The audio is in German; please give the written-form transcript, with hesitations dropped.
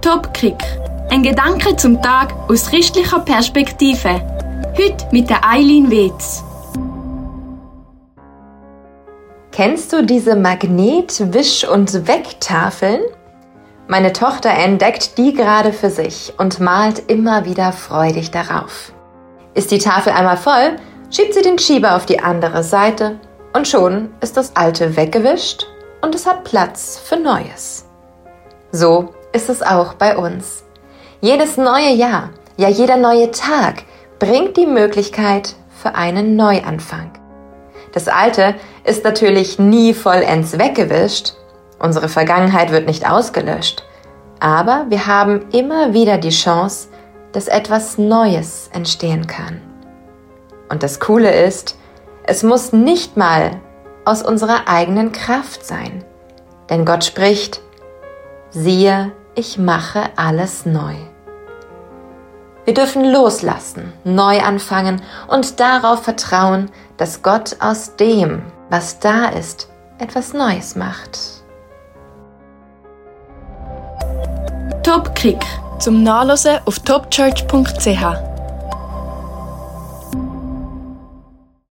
Top-Kick. Ein Gedanke zum Tag aus christlicher Perspektive. Heute mit der Eileen Wetz. Kennst du diese Magnet-, Wisch- und Wegtafeln? Meine Tochter entdeckt die gerade für sich und malt immer wieder freudig darauf. Ist die Tafel einmal voll, schiebt sie den Schieber auf die andere Seite und schon ist das Alte weggewischt und es hat Platz für Neues. So ist es auch bei uns. Jedes neue Jahr, ja jeder neue Tag bringt die Möglichkeit für einen Neuanfang. Das Alte ist natürlich nie vollends weggewischt. Unsere Vergangenheit wird nicht ausgelöscht. Aber wir haben immer wieder die Chance, dass etwas Neues entstehen kann. Und das Coole ist, es muss nicht mal aus unserer eigenen Kraft sein. Denn Gott spricht: Siehe, ich mache alles neu. Wir dürfen loslassen, neu anfangen und darauf vertrauen, dass Gott aus dem, was da ist, etwas Neues macht. Top-Kick. Zum Nachlesen auf topchurch.ch.